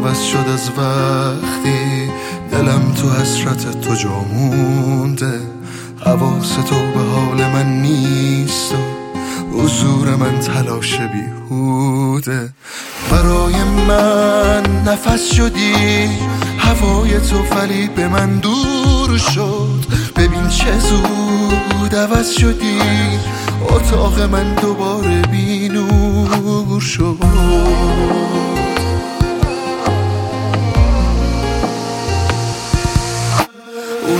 عوض شد از وقتی دلم تو حسرت تو جا مونده. حواس تو به حال من نیست و حضور من تلاش بیهوده. برای من نفس شدی هوای تو، ولی به من دور شد. ببین چه زود عوض شدی، اتاق من دوباره بی نور شد. اون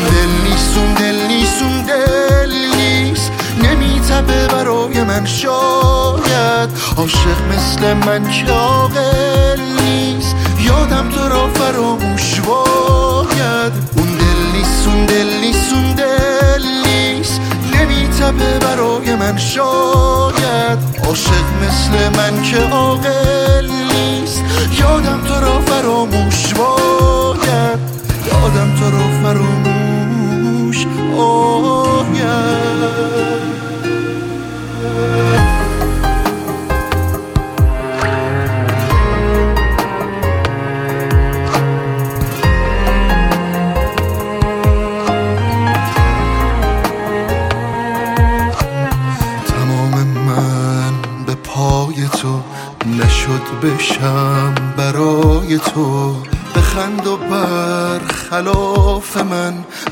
دل نیست نمیتبه برای من. شاید عاشق مثل من که عاقل نیست، یادم تو را فراموش باید. اون دل نیست نمیتبه برای من. شاید عاشق مثل من که عاقل نیست، یادم تو را فراموش باید. یادم تو را فراموش باید. تو نشد بشم برای تو، بخند و برخلاف من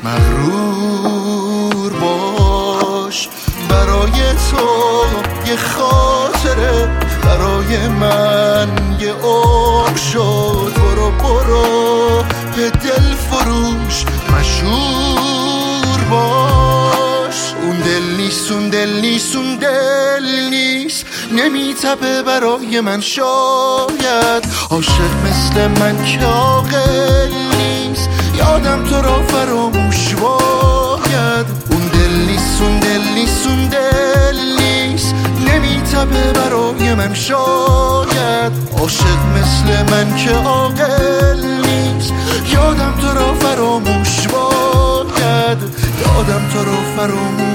مغرور باش. برای تو یه خاطره، برای من یه عمر شد. برو به دل فروش مشهور باش. اون دل نیست نمیتبه برای من. شاید عاشق مثل من که عاقل نیست، یادم تو را فراموش باید. اون دل نیست نمیتبه برای من. شاید عاشق مثل من که عاقل نیست، یادم تو را فراموش باید. یادم تو را فراموش